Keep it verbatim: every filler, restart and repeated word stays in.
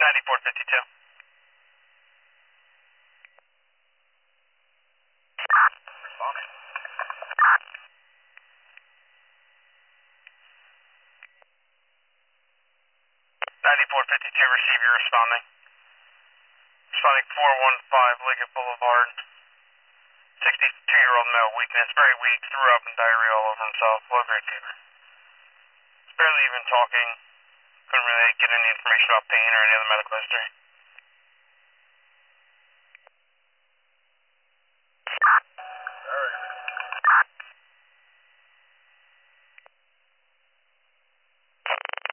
ninety-four fifty-two. Responding. ninety-four fifty-two, receive, you're responding. Responding four one five Liggett Boulevard. sixty-two-year-old male, weakness, very weak, threw up and diarrhea all over himself, low grade fever. Barely even talking, couldn't really get any information about pain or any other medical history.